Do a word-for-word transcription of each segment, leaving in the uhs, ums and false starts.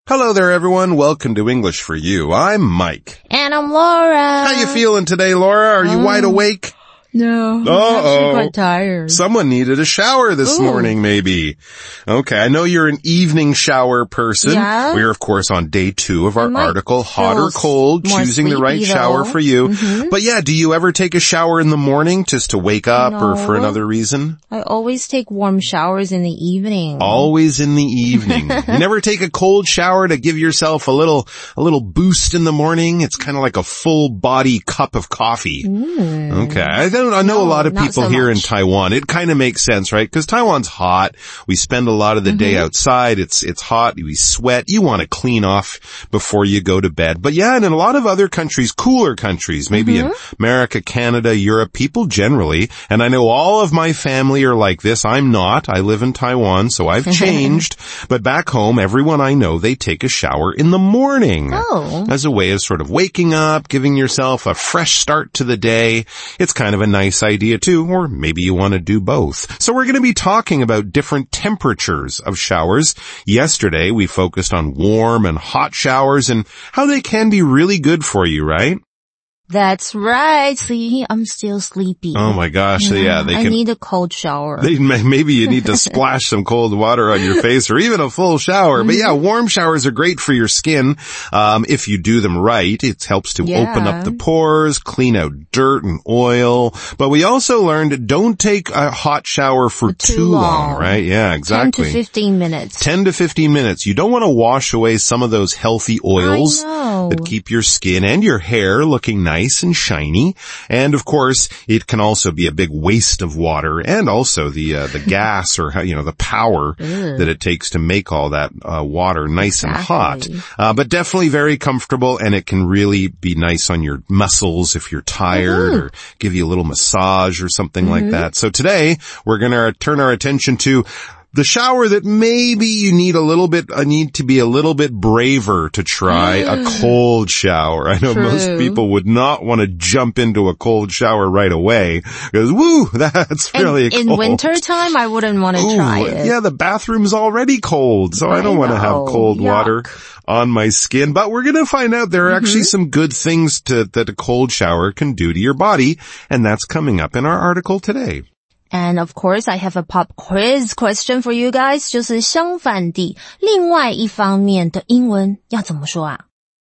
Hello there, everyone. Welcome to English for You. I'm Mike. And I'm Laura. How you feeling today, Laura? Are you um, wide awake? No, I'm Uh-oh. actually quite tired. Someone needed a shower this Ooh. morning, maybe. Okay, I know you're an evening shower person. Yeah. We're, of course, on day two of our article, Hot or Cold, Choosing the Right though. Shower for You. Mm-hmm. But yeah, do you ever take a shower in the morning just to wake up no. or for another reason? I always take warm showers in the evening. Always in the evening. You never take a cold shower to give yourself a little, a little boost in the morning? It's kind of like a full body cup of coffee. Mm. Okay. I don't, I know no, a lot of people so here much. in Taiwan. It kind of makes sense, right? Because Taiwan's hot. We spend a lot of the mm-hmm. day outside. It's, it's hot. We sweat. You want to clean off before you go to bed. But yeah, and in a lot of other countries, cooler countries, maybe mm-hmm. in America, Canada, Europe, people generally, and I know all of my family are like this. I'm not. I live in Taiwan, so I've changed. But back home, everyone I know, they take a shower in the morning. Oh. As a way of sort of waking up, giving yourself a fresh start to the day. It's kind of a nice idea too, or maybe you want to do both. So we're going to be talking about different temperatures of showers. Yesterday, we focused on warm and hot showers and how they can be really good for you, right? That's right. See, I'm still sleepy. Oh my gosh. Yeah, yeah they I can, need a cold shower. They, maybe you need to splash some cold water on your face or even a full shower. But yeah, warm showers are great for your skin. Um, if you do them right, it helps to yeah. open up the pores, clean out dirt and oil. But we also learned don't take a hot shower for too, too long, long, right? Yeah, exactly. ten to fifteen minutes. ten to fifteen minutes. You don't want to wash away some of those healthy oils I know. that keep your skin and your hair looking nice. Nice and shiny. And of course, it can also be a big waste of water and also the, uh, the gas or, you know, the power that it takes to make all that, uh, water nice exactly. and hot. Uh, but definitely very comfortable and it can really be nice on your muscles if you're tired mm-hmm. or give you a little massage or something mm-hmm. like that. So today, we're gonna turn our attention to the shower that maybe you need a little bit, uh, need to be a little bit braver to try a cold shower. I know True. most people would not want to jump into a cold shower right away because woo, that's really and cold. In winter time, I wouldn't want to try it. Yeah, the bathroom's already cold, so I, I don't want to have cold Yuck. water on my skin. But we're going to find out there are mm-hmm. actually some good things to, that a cold shower can do to your body, and that's coming up in our article today. And of course, I have a pop quiz question for you guys. 就是相反地，另外一方面的英文要怎么说啊？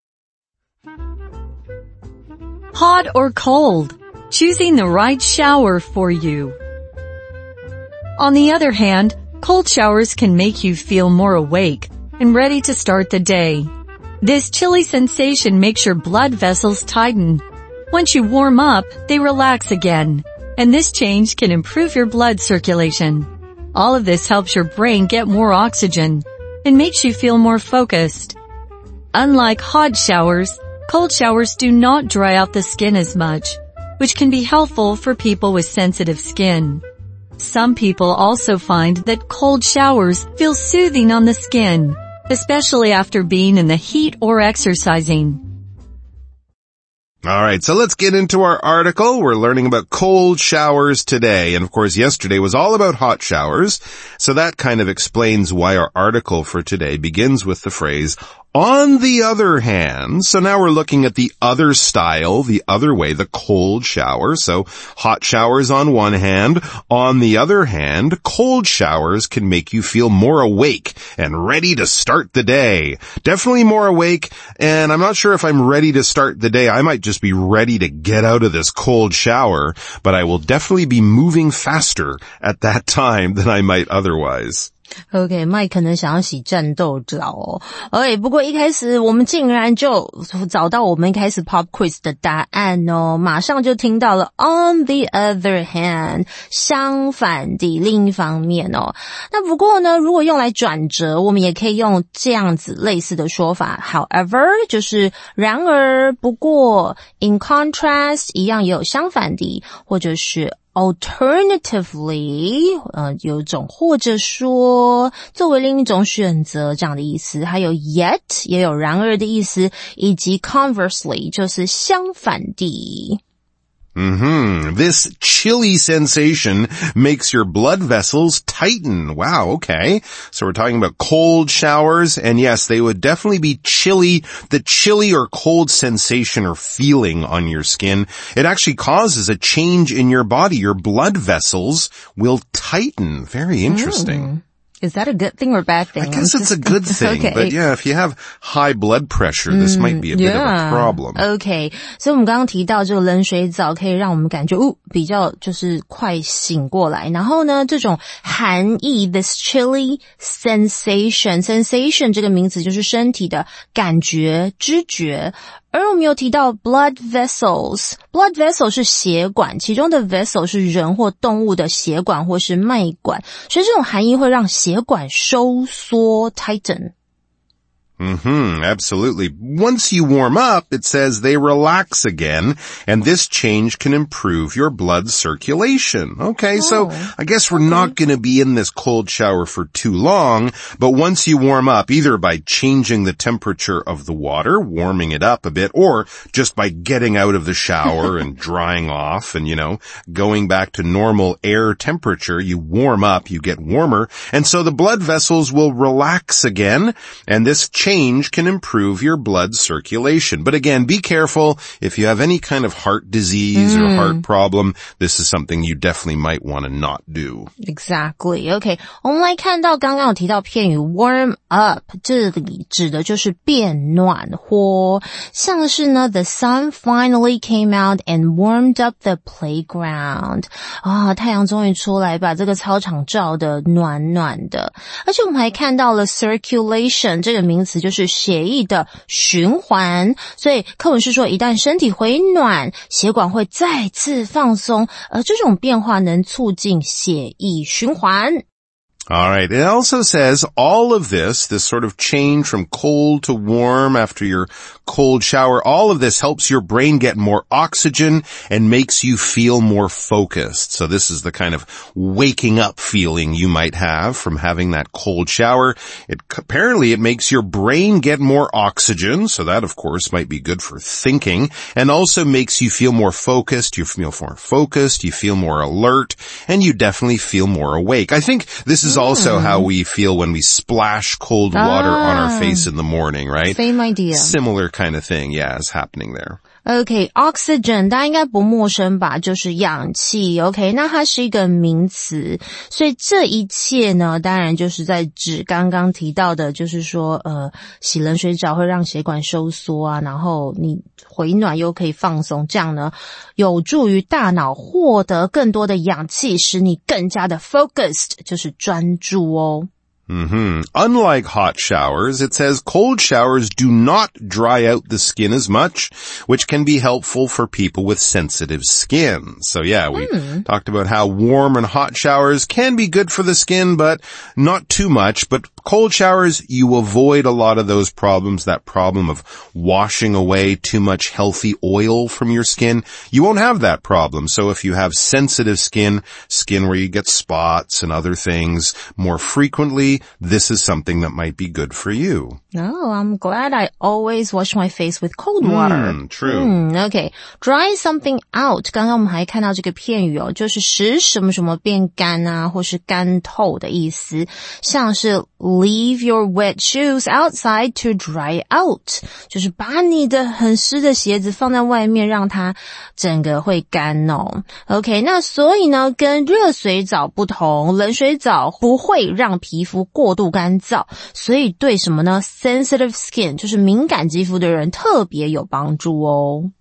Hot or cold? Choosing the right shower for you. On the other hand, cold showers can make you feel more awake and ready to start the day. This chilly sensation makes your blood vessels tighten. Once you warm up, they relax again. And this change can improve your blood circulation. All of this helps your brain get more oxygen and makes you feel more focused. Unlike hot showers, cold showers do not dry out the skin as much, which can be helpful for people with sensitive skin. Some people also find that cold showers feel soothing on the skin, especially after being in the heat or exercising. All right, so let's get into our article. We're learning about cold showers today. And of course, yesterday was all about hot showers. So that kind of explains why our article for today begins with the phrase, on the other hand. So now we're looking at the other style, the other way, the cold shower. So hot showers on one hand. On the other hand, cold showers can make you feel more awake and ready to start the day. Definitely more awake. And I'm not sure if I'm ready to start the day. I might just be ready to get out of this cold shower, but I will definitely be moving faster at that time than I might otherwise. OK, 麦可能想要洗战斗澡哦。OK， 不过一开始我们竟然就找到我们一开始 pop quiz 的答案哦，马上就听到了 on the other hand， 相反地，另一方面哦。那不过呢，如果用来转折，我们也可以用这样子类似的说法 however， 就是然而，不过 in contrast 一样也有相反地，或者是Alternatively， 呃，有一种或者说作为另一种选择这样的意思，还有 yet 也有然而的意思，以及 conversely 就是相反地。 Mm-hmm. This chilly sensation makes your blood vessels tighten. Wow, okay. So we're talking about cold showers, and yes, they would definitely be chilly. The chilly or cold sensation or feeling on your skin, it actually causes a change in your body. Your blood vessels will tighten. Very interesting. Mm. Is that a good thing or a bad thing? I guess it's a good thing. Okay. But yeah, if you have high blood pressure, this mm, might be a bit yeah. of a problem. Okay. 所以我们刚刚提到这个冷水澡可以让我们感觉哦比较就是快醒过来。然后呢，这种寒意 this chilly sensation sensation 这个名词就是身体的感觉知觉。而我们有提到 blood vessels blood vessel 是血管，其中的 vessel 是人或动物的血管或是脉管，所以这种含义会让血管收缩 tighten。 Mm-hmm, absolutely. Once you warm up, it says they relax again, and this change can improve your blood circulation. Okay, oh, so I guess we're okay. not going to be in this cold shower for too long, but once you warm up, either by changing the temperature of the water, warming it up a bit, or just by getting out of the shower and drying off and, you know, going back to normal air temperature, you warm up, you get warmer, and so the blood vessels will relax again, and this change Change can improve your blood circulation. But again, be careful. If you have any kind of heart disease mm. or heart problem, this is something you definitely might want to not do. Exactly. Okay. 我们来看到刚刚有提到片语 warm up， 这里指的就是变暖和，像是呢 the sun finally came out and warmed up the playground。啊，太阳终于出来，把这个操场照得暖暖的。而且我们还看到了 circulation 这个名词，就是血液的循环，所以课文是说一旦身体回暖，血管会再次放松，而这种变化能促进血液循环。 All right. It also says all of this, this sort of change from cold to warm after your cold shower, all of this helps your brain get more oxygen and makes you feel more focused. So this is the kind of waking up feeling you might have from having that cold shower. It apparently it makes your brain get more oxygen. So that of course might be good for thinking, and also makes you feel more focused. You feel more focused. You feel more alert, and you definitely feel more awake. I think this is also mm. how we feel when we splash cold water ah. on our face in the morning, right? Same idea. Similar kind of thing, yeah, is happening there. Okay, oxygen 大家应该不陌生吧，就是氧气。OK, 那它是一个名词，所以这一切呢，当然就是在指刚刚提到的，就是说呃，洗冷水澡会让血管收缩啊，然后你回暖又可以放松，这样呢有助于大脑获得更多的氧气，使你更加的 focused， 就是专注哦。 Mm-hmm. Unlike hot showers, it says cold showers do not dry out the skin as much, which can be helpful for people with sensitive skin. So yeah, we mm. talked about how warm and hot showers can be good for the skin, but not too much. But cold showers, you avoid a lot of those problems, that problem of washing away too much healthy oil from your skin. You won't have that problem. So if you have sensitive skin, skin where you get spots and other things more frequently, this is something that might be good for you. Oh, I'm glad I always wash my face with cold water. Mm, true. Mm, okay. Dry something out. 刚刚我们还看到这个片语哦，就是使什么什么变干啊，或是干透的意思。像是 leave your wet shoes outside to dry out. 就是把你的很湿的鞋子放在外面，让它整个会干哦。OK, 那所以呢，跟热水澡不同，冷水澡不会让皮肤过度干燥，所以对什么呢 sensitive skin 就是敏感肌肤的人特别有帮助哦。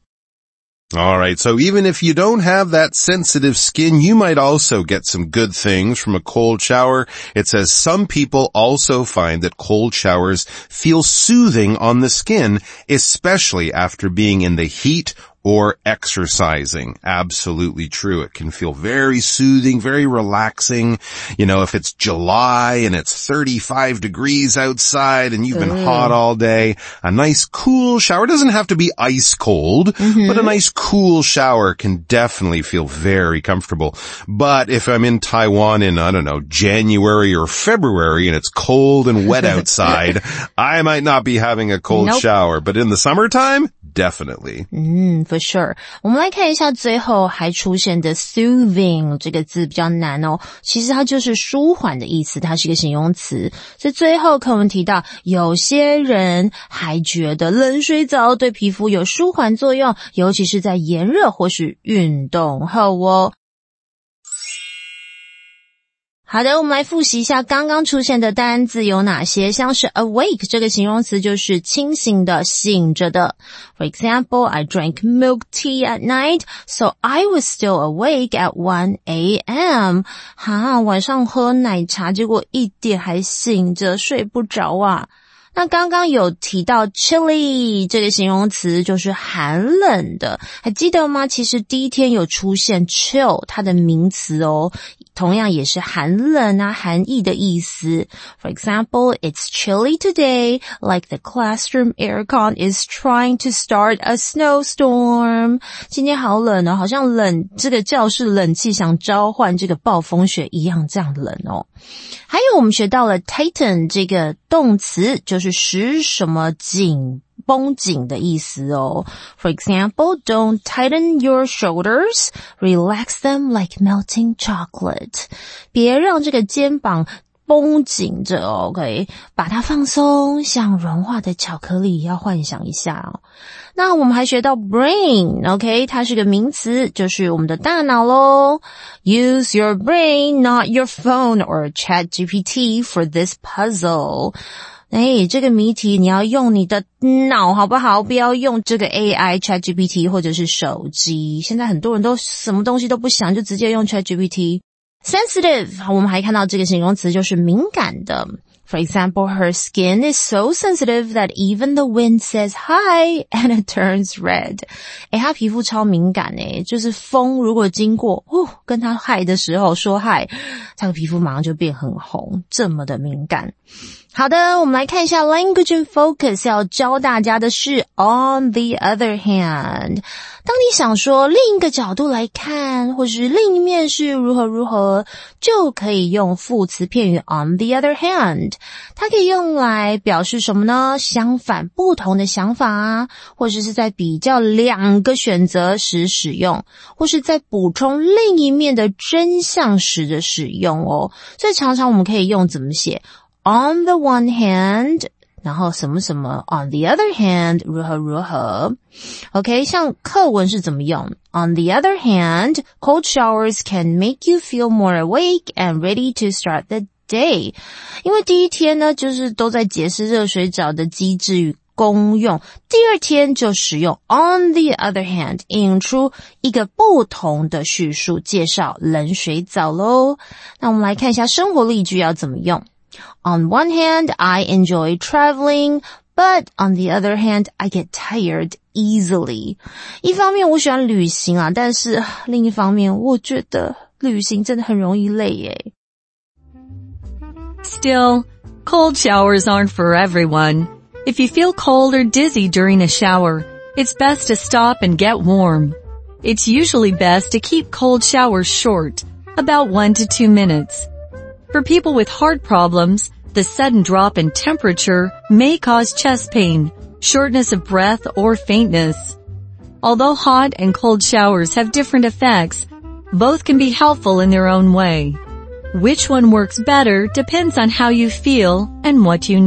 All right, so even if you don't have that sensitive skin, you might also get some good things from a cold shower. It says some people also find that cold showers feel soothing on the skin, especially after being in the heat or exercising. Absolutely true. It can feel very soothing, very relaxing. You know, if it's July and it's thirty-five degrees outside and you've been mm. hot all day, a nice cool shower doesn't have to be ice cold, mm-hmm. but a nice cool shower can definitely feel very comfortable. But if I'm in Taiwan in, I don't know, January or February and it's cold and wet outside, I might not be having a cold nope. shower. But in the summertime, definitely. 嗯 for sure. 我们来看一下最后还出现的 soothing 这个字比较难哦，其实它就是舒缓的意思，它是一个形容词。所以最后课文提到有些人还觉得冷水澡对皮肤有舒缓作用，尤其是在炎热或是运动后哦。好的，我们来复习一下刚刚出现的单字有哪些，像是 awake 这个形容词就是清醒的，醒着的。For example, I drank milk tea at night, so I was still awake at one a.m. 哈，晚上喝奶茶，结果一点还醒着，睡不着啊。那刚刚有提到 chilly 这个形容词就是寒冷的，还记得吗？其实第一天有出现 chill 它的名词哦，同样也是寒冷啊，寒意的意思。For example, it's chilly today, like the classroom aircon is trying to start a snowstorm. 今天好冷哦，好像冷这个教室冷气想召唤这个暴风雪一样，这样冷哦。还有我们学到了 tighten 这个动词，就是使什么紧绷紧的意思哦。For example, don't tighten your shoulders, relax them like melting chocolate. 别让这个肩膀绷紧着哦 ，OK， 把它放松，像融化的巧克力，要幻想一下哦。那我们还学到 brain， OK， 它是个名词，就是我们的大脑咯。Use your brain, not your phone or ChatGPT for this puzzle. 哎，这个谜题你要用你的脑好不好？不要用这个 A I ChatGPT 或者是手机。现在很多人都什么东西都不想，就直接用 ChatGPT。Sensitive， 我们还看到这个形容词就是敏感的。For example, her skin is so sensitive that even the wind says hi and it turns red. 诶，她皮肤超敏感诶，就是风如果经过，哦，跟她hi的时候说hi，她的皮肤马上就变很红，这么的敏感。好的，我们来看一下 language and focus 要教大家的是 on the other hand。当你想说另一个角度来看，或是另一面是如何如何，就可以用副词片语 on the other hand。它可以用来表示什么呢？相反，不同的想法啊，或者是在比较两个选择时使用，或是在补充另一面的真相时的使用哦。所以常常我们可以用怎么写？On the one hand， 然后什么什么 on the other hand， 如何如何 OK， 像课文是怎么用 On the other hand, cold showers can make you feel more awake and ready to start the day。 因为第一天呢就是都在解释热水澡的机制与功用，第二天就使用 on the other hand 引出一个不同的叙述，介绍冷水澡咯。那我们来看一下生活例句要怎么用。On one hand, I enjoy traveling, but on the other hand, I get tired easily. 一方面我喜欢旅行啊，但是另一方面我觉得旅行真的很容易累耶。 Still, cold showers aren't for everyone. If you feel cold or dizzy during a shower, it's best to stop and get warm. It's usually best to keep cold showers short, about one to two minutes.For people with heart problems, the sudden drop in temperature may cause chest pain, shortness of breath, or faintness. Although hot and cold showers have different effects, both can be helpful in their own way. Which one works better depends on how you feel and what you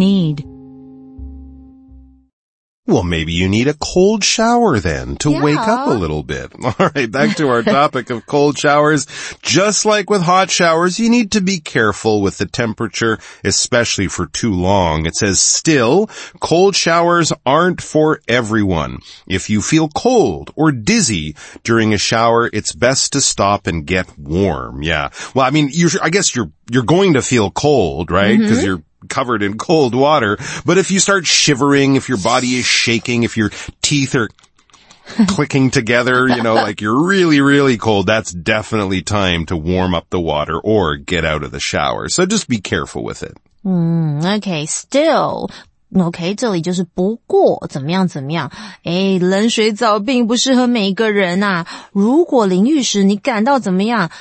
need.Well, maybe you need a cold shower then to yeah. wake up a little bit. All right, back to our topic of cold showers. Just like with hot showers, you need to be careful with the temperature, especially for too long. It says, still, cold showers aren't for everyone. If you feel cold or dizzy during a shower, it's best to stop and get warm. Yeah. Well, I mean, you, I guess you're, you're going to feel cold, right? Because mm-hmm. you're covered in cold water. But if you start shivering, if your body is shaking, if your teeth are clicking together, you know, like you're really, really cold, that's definitely time to warm up the water or get out of the shower. So just be careful with it. Mm, okay, still. OK， 这里就是不过怎么样怎么样，诶，冷水澡并不适合每一个人啊。如果淋浴时你感到怎么样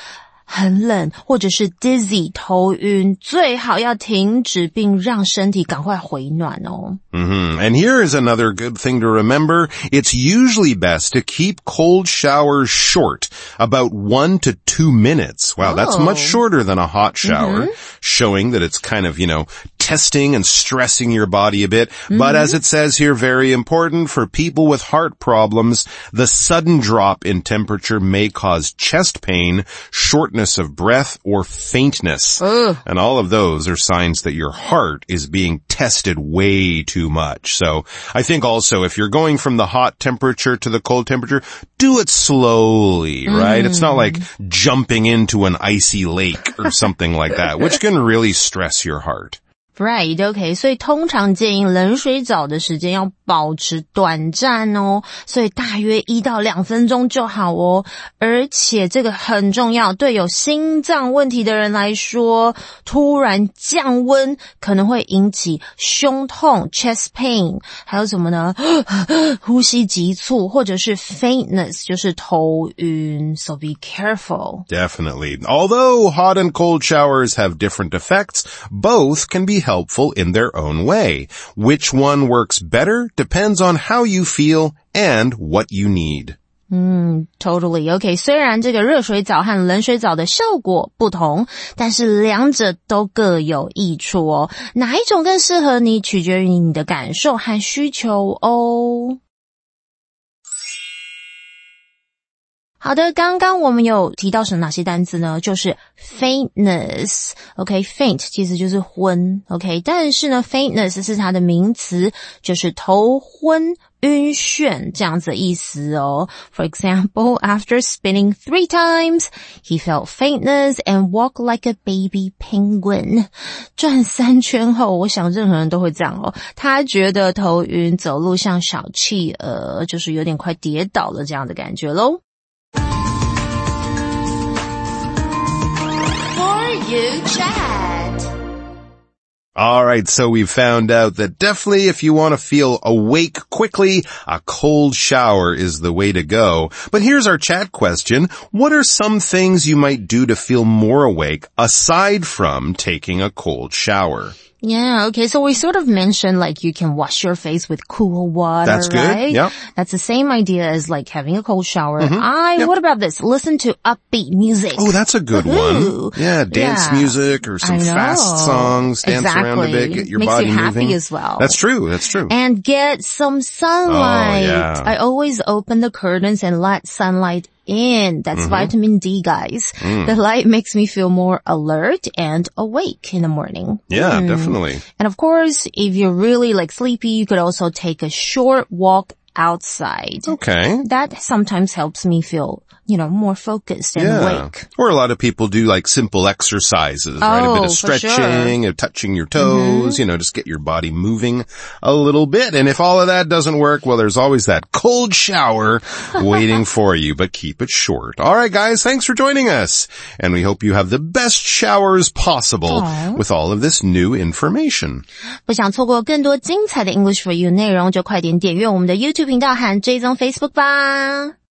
很冷或者是 dizzy 头晕，最好要停止并让身体赶快回暖哦。 Mm-hmm. And here is another good thing to remember. It's usually best to keep cold showers short, about one to two minutes. Wow, oh. that's much shorter than a hot shower, mm-hmm. showing that it's kind of, you know, testing and stressing your body a bit. Mm-hmm. But as it says here, very important for people with heart problems, the sudden drop in temperature may cause chest pain, shortness of breath, or faintness. Ugh. And all of those are signs that your heart is being tested way too much. So I think also if you're going from the hot temperature to the cold temperature, do it slowly, right? Mm. It's not like jumping into an icy lake or something like that, which can really stress your heart. Right, okay. 所以通常建议冷水澡的时间要保持短暂哦，所以大约一到两分钟就好哦。而且这个很重要，对有心脏问题的人来说，突然降温可能会引起胸痛 chest pain， 还有什么呢？呼吸急促或者是 faintness， 就是头晕。So be careful. Definitely. Although hot and cold showers have different effects, both can be helpful in their own way. Which one works better depends on how you feel and what you need. 嗯 totally. Okay, 虽然这个热水澡和冷水澡的效果不同，但是两者都各有益处哦。哪一种更适合你，取决于你的感受和需求哦。好的，刚刚我们有提到什么哪些单字呢？就是 faintness。 OK, faint 其实就是昏 OK, 但是呢 faintness 是它的名词，就是头昏晕眩这样子的意思哦。For example, after spinning three times, he felt faintness and walked like a baby penguin. 转三圈后，我想任何人都会这样哦。他觉得头晕，走路像小企鹅，就是有点快跌倒了这样的感觉咯。You chat. All right, so we've found out that definitely if you want to feel awake quickly, a cold shower is the way to go. But here's our chat question. What are some things you might do to feel more awake aside from taking a cold shower? Yeah, okay, so we sort of mentioned like you can wash your face with cool water, That's good, right? yeah. That's the same idea as like having a cold shower. Mm-hmm. I, yep. What about this? Listen to upbeat music. Oh, that's a good Woo-hoo. one. Yeah, dance yeah. music or some fast songs, dance exactly. around a bit, get your Makes body you happy moving. as well. That's true, that's true. And get some sunlight. Oh, yeah. I always open the curtains and let sunlight in. That's mm-hmm. vitamin D, guys. Mm. The light makes me feel more alert and awake in the morning. Yeah, mm. definitely. And of course, if you're really like sleepy, you could also take a short walk outside. Okay. That sometimes helps me feel, you know, more focused and yeah. awake. Or a lot of people do like simple exercises, oh, right? A bit of for stretching, sure. of touching your toes, mm-hmm. you know, just get your body moving a little bit. And if all of that doesn't work, well, there's always that cold shower waiting for you, but keep it short. All right, guys, thanks for joining us. And we hope you have the best showers possible Aww. With all of this new information. 不想错过更多精彩的 English for You 内容，就快点点阅我们的 YouTube 频道和追踪 Facebook 吧。